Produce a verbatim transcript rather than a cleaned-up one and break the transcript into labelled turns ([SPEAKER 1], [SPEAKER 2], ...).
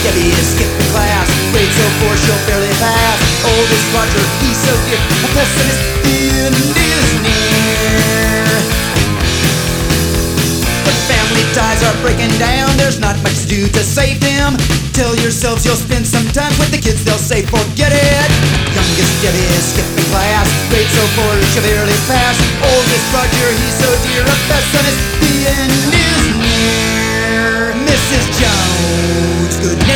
[SPEAKER 1] Debbie is skipping class, grade so poor she'll barely pass. Oldest Roger, he's so dear, a pessimist, the end is near. But family ties are breaking down, there's not much to do to save them. Tell yourselves you'll spend some time with the kids, they'll say forget it. Youngest Debbie is skipping class, grade so poor she'll barely pass. Oldest Roger, he's so dear, a pessimist, the end is near. Missus Jones, good